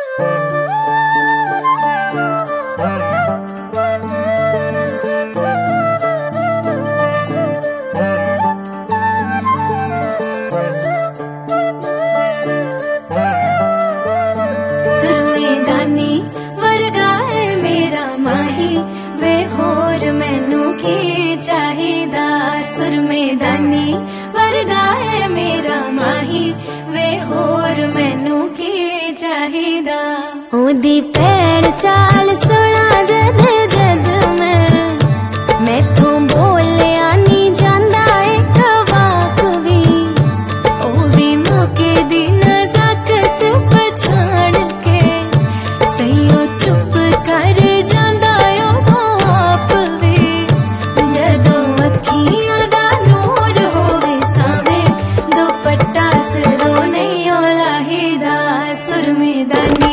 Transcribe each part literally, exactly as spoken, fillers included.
सुरमेदानी वर्गा है मेरा माही, वे होर मैनू की चाहिदा। सुरमेदानी वर्गा है मेरा माही, वे होर मैनू की चाहिदा। ओदी पैर चाल सुना जद जद मैं मैथों बोलिया नी जांदा एक वाक भी, ओ भी मौके दी नज़ाकत पछाण के सईओ चुप कर जांदा ओ आप भी। जदों अखियां दा नूर होवे सावे, दुपट्टा सिरों नहीं ओ लाहीदा। सुरमेदानी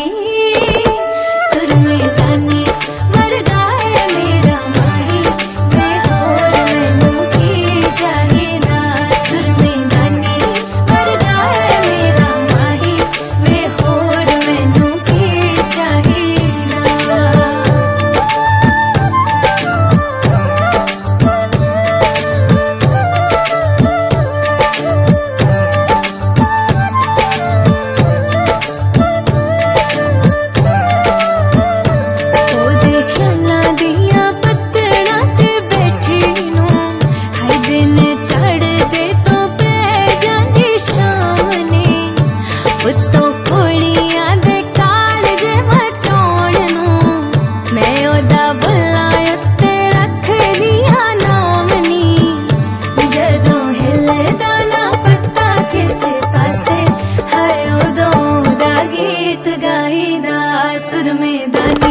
सुरमेदानी वर्गा है मेरा माही, वे होर मैनू की चाहिदा। सुरमेदानी वर्गा है मेरा माही, वे होर मैनू की चाहिदा। ओदे ख्यालां दियां पत्तड़ां ते बैठी नूं हर दिन चढ़दे तो पै जांदी शाम ने। उत्तों कुड़ियां दे कालज मचाउण नूं मैं ओदा बुल्ला उत्ते रखदियां नाम नी। जदों हिलदा ना पत्ता किसे पासे, हाय उदों दा गीत गाईदा। सुरमेदानी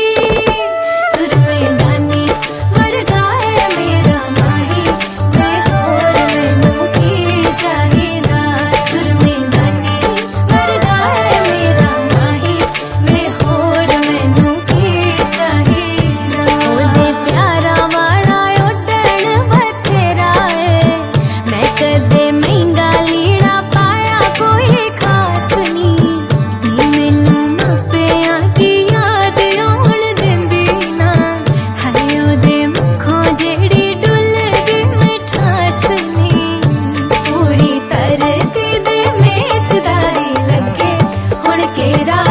सुरमेदानी वर्गा है मेरा माही, वे होर मैनू की चाहिदा। सुरमेदानी वर्गा है मेरा माही, वे होर मैनू की चाहिदा। ओदे प्यारा वाला उड्डण बथेरा है, मैं कदे महंगा लीड़ा पाया कोई खास नी। नी मैनू मापियां की याद आउण दिंदी ना, हाय ओदे मुखों जेड़ी डुलदी मिठास नी। पूरी तरती दे मेचदा ही लगे हुण केरा